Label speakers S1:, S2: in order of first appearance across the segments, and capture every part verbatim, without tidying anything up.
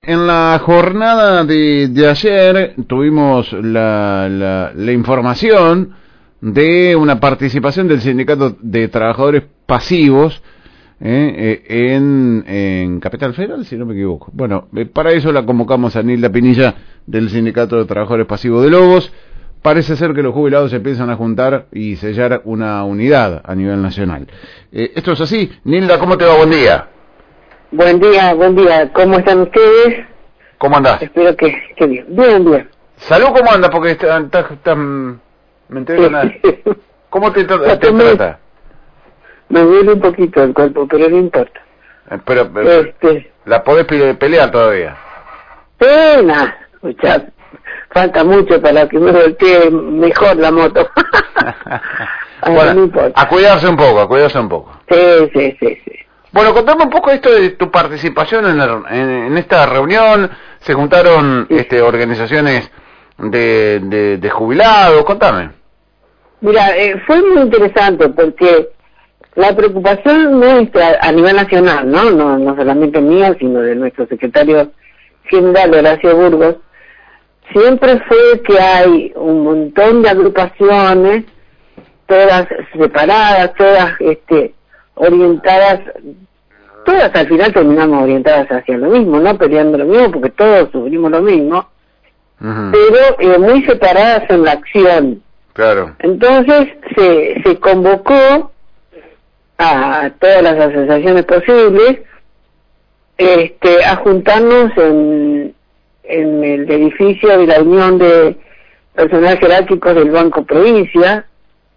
S1: En la jornada de, de ayer tuvimos la, la, la información de una participación del Sindicato de Trabajadores Pasivos eh, eh, en, en Capital Federal, si no me equivoco. Bueno, eh, para eso la convocamos a Nilda Pinilla del Sindicato de Trabajadores Pasivos de Lobos. Parece ser que los jubilados se empiezan a juntar y sellar una unidad a nivel nacional. Eh, ¿Esto es así? Nilda, ¿cómo te va? Buen día.
S2: Buen día, buen día. ¿Cómo están ustedes?
S1: ¿Cómo andás?
S2: Espero que, que bien. Bien, bien.
S1: Salud, ¿cómo andas? Porque estás... Está, está, me enteré de nada. ¿Cómo te, te, te
S2: me,
S1: trata?
S2: Me duele un poquito el cuerpo, pero no importa.
S1: Eh, pero, pero
S2: este...
S1: ¿la podés pelear todavía?
S2: Pena. Escuchá, falta mucho para que me voltee mejor la moto.
S1: Bueno,
S2: no importa.
S1: A cuidarse un poco, a cuidarse un poco.
S2: Sí, sí, sí, sí.
S1: Bueno, contame un poco esto de tu participación en, la, en, en esta reunión. Se juntaron sí. este, organizaciones de, de, de jubilados. Contame.
S2: Mira, eh, fue muy interesante porque la preocupación nuestra a nivel nacional, ¿no? No, no solamente mía, sino de nuestro secretario general, Horacio Burgos, siempre fue que hay un montón de agrupaciones, todas separadas, todas este, orientadas, todas al final terminamos orientadas hacia lo mismo, no peleando lo mismo, porque todos sufrimos lo mismo, uh-huh. pero eh, muy separadas en la acción.
S1: Claro.
S2: Entonces se, se convocó a todas las asociaciones posibles este, a juntarnos en, en el edificio de la Unión de Personal Jerárquicos del Banco Provincia,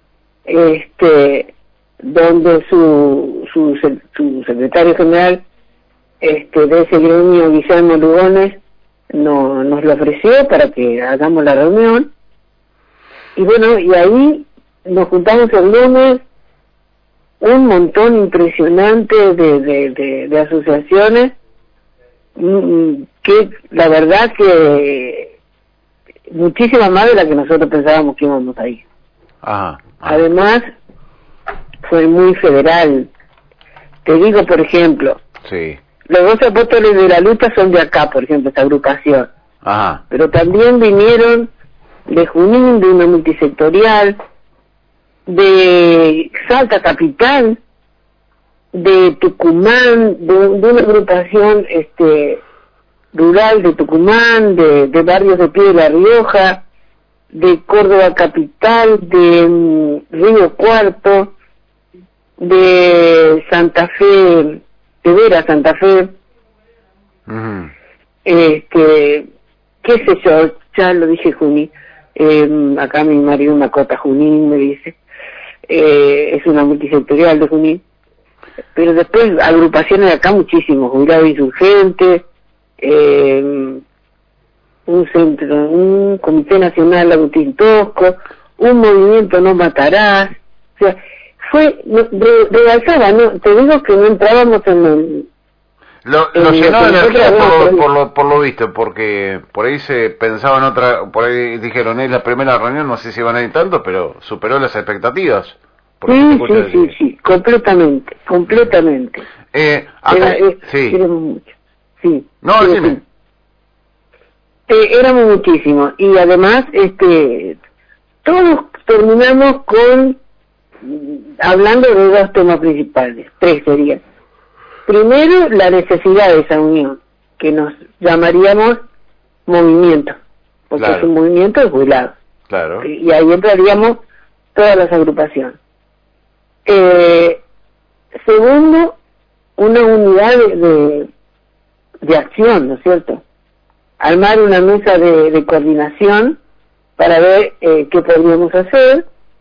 S2: este donde su, su su secretario general este de ese gremio, Guillermo Lugones, no, nos lo ofreció para que hagamos la reunión. Y bueno, y ahí nos juntamos el lunes un montón impresionante de, de, de, de asociaciones que la verdad que muchísimas más de las que nosotros pensábamos que íbamos a ir.
S1: Ajá, ajá.
S2: Además fue muy federal. Te digo, por ejemplo,
S1: sí.
S2: los dos apóstoles de la lucha son de acá, por ejemplo, esta agrupación.
S1: Ajá.
S2: Pero también vinieron de Junín, de una multisectorial, de Salta Capital, de Tucumán, de, de una agrupación este rural de Tucumán, de, de barrios de Pie de la Rioja, de Córdoba Capital, de um, Río Cuarto, de Santa Fe, de Vera Santa Fe,
S1: uh-huh.
S2: este, qué sé yo, ya lo dije Junín, eh, acá mi marido Macota Junín me dice, eh, es una multisectorial de Junín, pero después agrupaciones de acá muchísimos, jubilados insurgentes, eh, un centro, un comité nacional Agustín Tosco, un movimiento No Matarás, o sea, fue, rebalsaba, no, te digo que no entrábamos en el...
S1: Lo, lo llenó de energía por, por, lo, por lo visto, porque por ahí se pensaba en otra, por ahí dijeron, es la primera reunión, no sé si van a ir tanto, pero superó las expectativas.
S2: Sí, sí, sí, sí, completamente, completamente.
S1: Eh, acá,
S2: era, eh,
S1: sí.
S2: Éramos muchos, sí.
S1: No, decime.
S2: Eh, éramos muchísimos, y además, este, todos terminamos con, hablando de dos temas principales, tres serían. Primero, la necesidad de esa unión, que nos llamaríamos movimiento, porque claro. es un movimiento de jubilados.
S1: Claro.
S2: Y ahí entraríamos todas las agrupaciones. Eh, segundo, una unidad de, de, de acción, ¿no es cierto? Armar una mesa de, de coordinación para ver eh, qué podríamos hacer,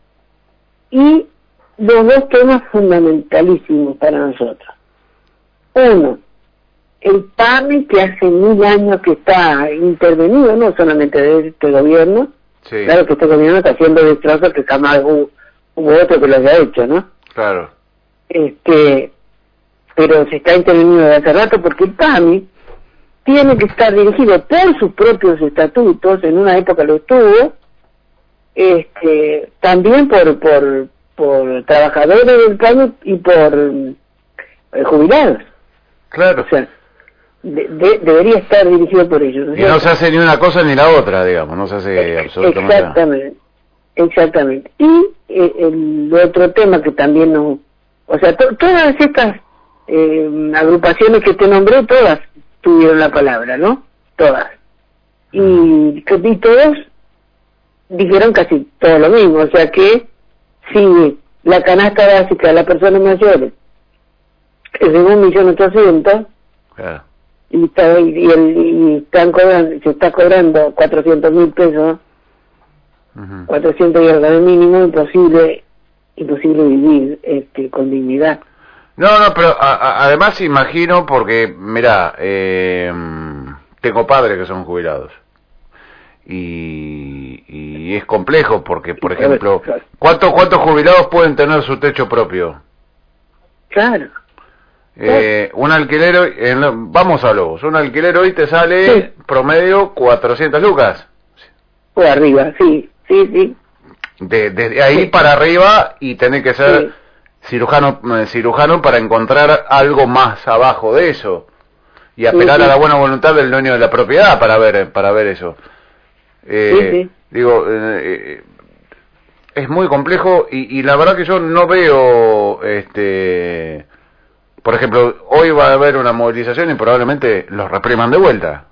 S2: y los dos temas fundamentalísimos para nosotros. Uno, el P A M I, que hace mil años que está intervenido, no solamente de este gobierno, sí. Claro que este gobierno está haciendo destrozos que jamás hubo, hubo otro que lo haya hecho, ¿no?
S1: Claro.
S2: Este, pero se está interveniendo de hace rato porque el P A M I tiene que estar dirigido por sus propios estatutos, en una época lo estuvo, este, también por por por trabajadores del P A M I y por eh, jubilados.
S1: Claro.
S2: O sea, de, de, debería estar dirigido por ellos.
S1: Y no se hace ni una cosa ni la otra, digamos, no se hace absolutamente nada.
S2: Exactamente, exactamente. Y eh, el otro tema que también no, o sea, to, todas estas eh, agrupaciones que te nombré, todas tuvieron la palabra, ¿no? Todas. Y, y todos dijeron casi todo lo mismo, o sea que si la canasta básica de las personas mayores es de un millón ochocientos,
S1: claro.
S2: y, está, y, el, y están cobrando, se está cobrando cuatrocientos mil pesos, uh-huh. cuatrocientos y algo de mínimo, imposible, imposible vivir este, con dignidad.
S1: No, no, pero a, a, además imagino, porque, mira, eh, tengo padres que son jubilados. Y, y es complejo porque, por ejemplo, ¿cuántos cuántos jubilados pueden tener su techo propio?
S2: Claro.
S1: Eh, un alquiler, eh, vamos a Lobos, un alquiler hoy te sale sí. promedio cuatrocientas lucas.
S2: O arriba, sí, sí, sí.
S1: De, desde ahí sí. para arriba y tenés que ser sí. cirujano eh, cirujano para encontrar algo más abajo de eso y apelar sí, sí. a la buena voluntad del dueño de la propiedad para ver para ver eso. Eh, sí, sí. Digo, eh, es muy complejo y, y la verdad que yo no veo, este, por ejemplo, hoy va a haber una movilización y probablemente los repriman de vuelta.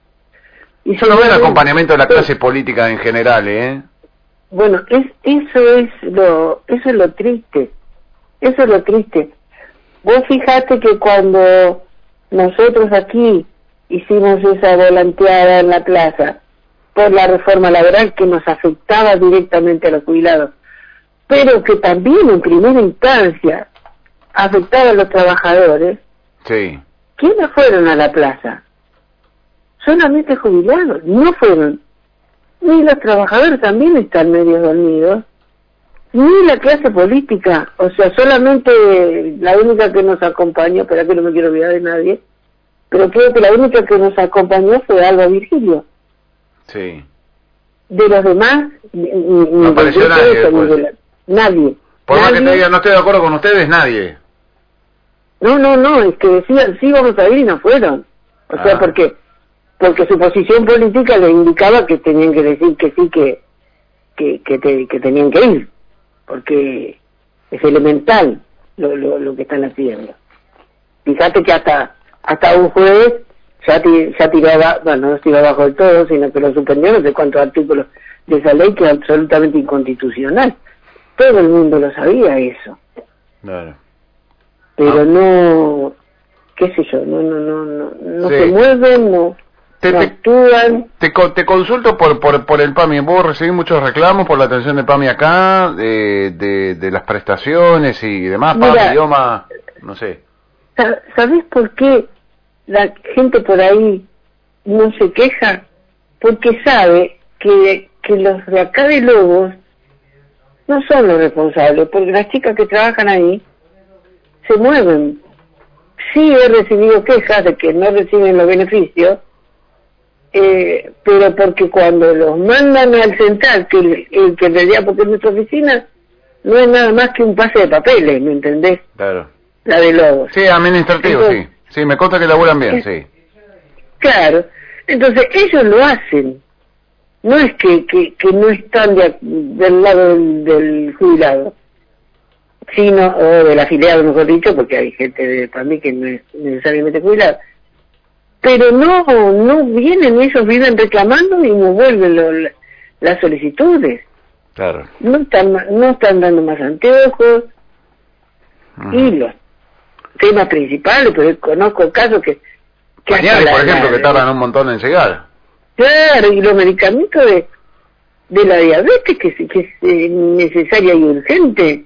S1: Y yo no veo el acompañamiento de la clase sí. política en general, ¿eh?
S2: Bueno, es, eso es lo, eso es lo triste, eso es lo triste. Vos fijate que cuando nosotros aquí hicimos esa volanteada en la plaza por la reforma laboral que nos afectaba directamente a los jubilados, pero que también en primera instancia afectaba a los trabajadores,
S1: sí.
S2: ¿quiénes fueron a la plaza? Solamente jubilados, no fueron ni los trabajadores, también están medio dormidos, ni la clase política, o sea, solamente la única que nos acompañó, pero que no me quiero olvidar de nadie, pero creo que la única que nos acompañó fue Alba Virgilio.
S1: Sí.
S2: De los demás, ni,
S1: no apareció nadie, eso, pues.
S2: de la, nadie.
S1: Por más
S2: nadie.
S1: que te diga no estoy de acuerdo con ustedes, nadie.
S2: No, no, no, es que decían sí vamos a ir y no fueron. O ah. sea, porque porque su posición política le indicaba que tenían que decir que sí, que que que, te, que tenían que ir, porque es elemental lo, lo, lo que están haciendo. Fíjate que hasta hasta un juez ya, ya tiraba, bueno, no tiró abajo del todo, sino que lo suspendió no sé cuántos artículos de esa ley que es absolutamente inconstitucional. Todo el mundo lo sabía eso.
S1: Claro.
S2: Pero
S1: ah.
S2: no, qué sé yo, no no no no, no
S1: sí.
S2: se mueven, no,
S1: te,
S2: no
S1: te,
S2: actúan.
S1: Te, te consulto por, por por el PAMI. ¿Vos recibís muchos reclamos por la atención de PAMI acá, de, de, de las prestaciones y demás?
S2: Mira,
S1: PAMI, idioma, no sé.
S2: ¿Sabés por qué la gente por ahí no se queja? Porque sabe que, que los de acá de Lobos no son los responsables, porque las chicas que trabajan ahí se mueven. Sí he recibido quejas de que no reciben los beneficios, eh, pero porque cuando los mandan al central, que, el, que en realidad porque en nuestra oficina no es nada más que un pase de papeles, ¿me entendés?
S1: Claro.
S2: La de Lobos.
S1: Sí, administrativo, entonces, sí. Sí, me consta que laburan bien,
S2: es,
S1: sí.
S2: Claro. Entonces, ellos lo hacen. No es que, que, que no están de, del lado del, del jubilado, sino, o del afiliado, mejor dicho, porque hay gente de, también que no es necesariamente jubilada. Pero no, no vienen, ellos viven reclamando y no vuelven lo, la, las solicitudes.
S1: Claro.
S2: No están, no están dando más anteojos. Uh-huh. Y los temas principales, pero conozco casos que... que
S1: Pañales, por ejemplo, la, que tardan un montón en llegar.
S2: Claro, y los medicamentos de, de la diabetes, que, que es eh, necesaria y urgente,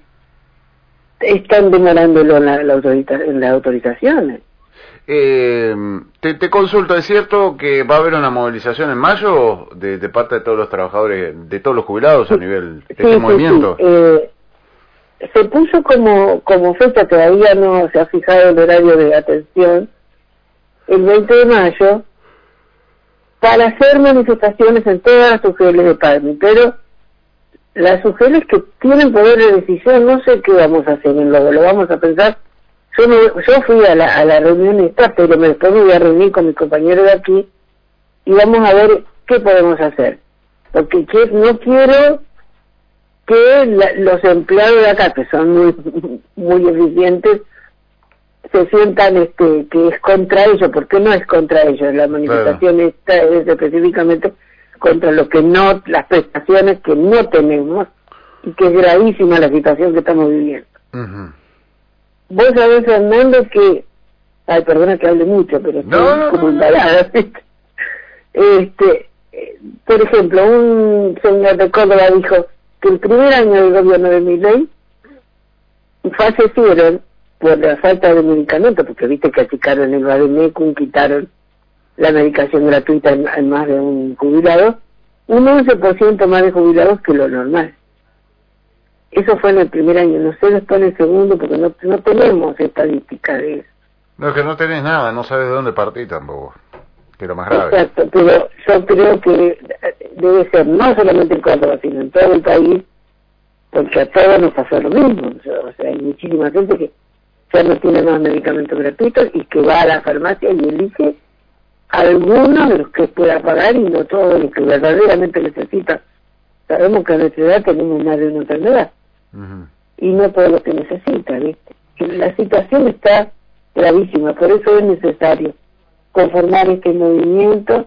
S2: están demorándolo en, la, la autorita, en las autorizaciones.
S1: Eh, te, te consulto, ¿es cierto que va a haber una movilización en mayo de, de parte de todos los trabajadores, de todos los jubilados a nivel de
S2: sí,
S1: este
S2: sí,
S1: movimiento?
S2: Sí, eh, se puso como, como fecha, todavía no se ha fijado el horario de atención, el veinte de mayo, para hacer manifestaciones en todas las U G L de PAMI, pero las U G L que tienen poder de decisión, no sé qué vamos a hacer en Lobo, lo vamos a pensar yo, me, yo fui a la, a la reunión esta, pero me, después me voy a reunir con mi compañero de aquí y vamos a ver qué podemos hacer. Porque que, no quiero que la, los empleados de acá, que son muy, muy eficientes, se sientan este que es contra ellos, porque no es contra ellos, la manifestación claro. Esta es específicamente contra lo que no, las prestaciones que no tenemos, y que es gravísima la situación que estamos viviendo. Uh-huh. Vos sabés, Fernando, que, ay, perdona que hable mucho, pero estoy
S1: no, no,
S2: como
S1: no,
S2: embalada, no. este, por ejemplo, un señor de Córdoba dijo que el primer año del gobierno de Milei fallecieron por la falta de medicamentos, porque viste que achicaron el Bademecum, quitaron la medicación gratuita en, en más de un jubilado, un once por ciento más de jubilados que lo normal. Eso fue en el primer año, no sé después en el segundo, porque no, no tenemos estadística de eso.
S1: No, es que no tenés nada, no sabes de dónde partí tampoco, que es lo más grave.
S2: Exacto, pero yo creo que debe ser no solamente en Córdoba, sino en todo el país, porque a todos nos pasó lo mismo. O sea, hay muchísima gente que ya no tiene más medicamentos gratuitos y que va a la farmacia y elige algunos de los que pueda pagar y no todos los que verdaderamente necesita. Sabemos que a nuestra edad tenemos más de una enfermedad. Uh-huh. Y no todo lo que necesita, ¿viste? Y la situación está gravísima, por eso es necesario conformar este movimiento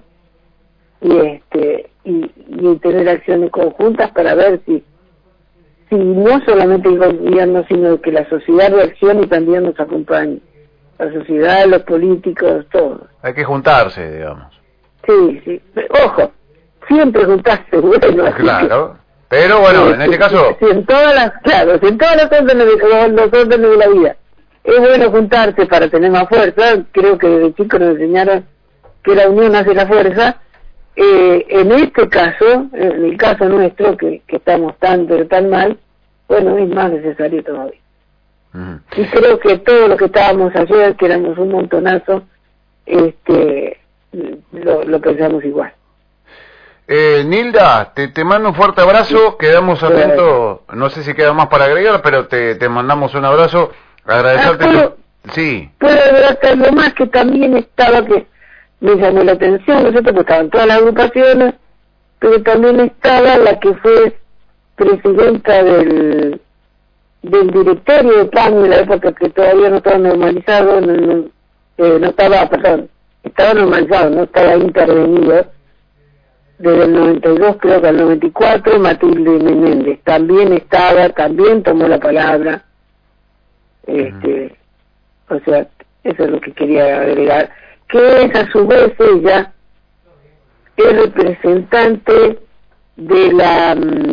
S2: y este y, y tener acciones conjuntas para ver si si no solamente el gobierno, sino que la sociedad reaccione y también nos acompañe. La sociedad, los políticos, todos.
S1: Hay que juntarse, digamos.
S2: Sí, sí. Ojo, siempre juntarse, bueno.
S1: Claro. Pero bueno, sí, en este caso...
S2: Sí, en todas las, claro, si en todas las órdenes de, los, los órdenes de la vida es bueno juntarse para tener más fuerza. Creo que desde chicos nos enseñaron que la unión hace la fuerza. Eh, en este caso, en el caso nuestro, que, que estamos tan pero tan mal, bueno, es más necesario todavía. Uh-huh. Y creo que todos los que estábamos ayer, que éramos un montonazo, este, lo, lo pensamos igual.
S1: Eh, Nilda, te, te mando un fuerte abrazo, quedamos atentos, no sé si queda más para agregar, pero te, te mandamos un abrazo, agradecerte. Ah,
S2: ¿puedo,
S1: tu... Sí.
S2: Puedo agregar algo más que también estaba que me llamó la atención, ¿no es cierto? Porque estaban todas las agrupaciones, pero también estaba la que fue presidenta del del directorio de P A N en la época que todavía no estaba normalizado, no, no, eh, no estaba, perdón, estaba normalizado, no estaba intervenido, desde el noventa y dos creo que al noventa y cuatro, Matilde Menéndez también estaba, también tomó la palabra, este, uh-huh. O sea, eso es lo que quería agregar, que es a su vez ella es representante de la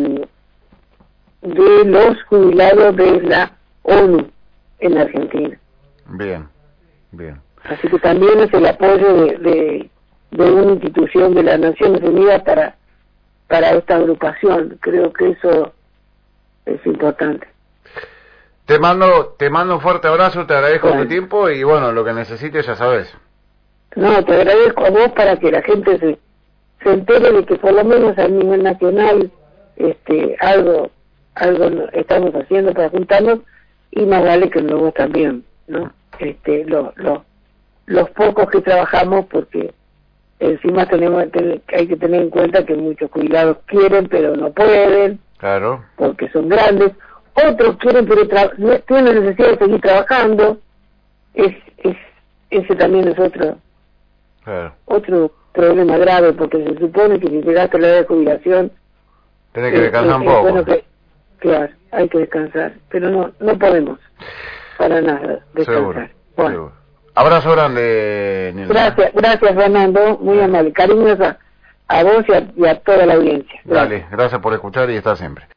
S2: de los jubilados de la ONU en Argentina.
S1: Bien, bien.
S2: Así que también es el apoyo de, de, de una institución de las Naciones Unidas para para esta agrupación. Creo que eso es importante.
S1: Te mando te mando un fuerte abrazo, te agradezco bueno. tu tiempo y bueno, lo que necesites ya sabes.
S2: No, te agradezco a vos para que la gente se, se entere de que por lo menos a nivel nacional este algo algo estamos haciendo para juntarnos y más vale que luego también, ¿no? Este, los los los pocos que trabajamos, porque encima tenemos hay que tener en cuenta que muchos jubilados quieren pero no pueden,
S1: claro,
S2: porque son grandes, otros quieren pero tra- tienen necesidad de seguir trabajando, es es ese también es otro
S1: claro.
S2: otro problema grave, porque se supone que si llegaste a la edad de jubilación
S1: tenés que descansar un poco.
S2: Bueno que, claro, hay que descansar, pero no no podemos para nada descansar.
S1: Seguro,
S2: bueno.
S1: seguro. Abrazo grande, Nilda.
S2: Gracias, gracias Fernando, muy amable, cariños a, a vos y a, y a toda la audiencia.
S1: Gracias. Dale, gracias por escuchar y estar siempre.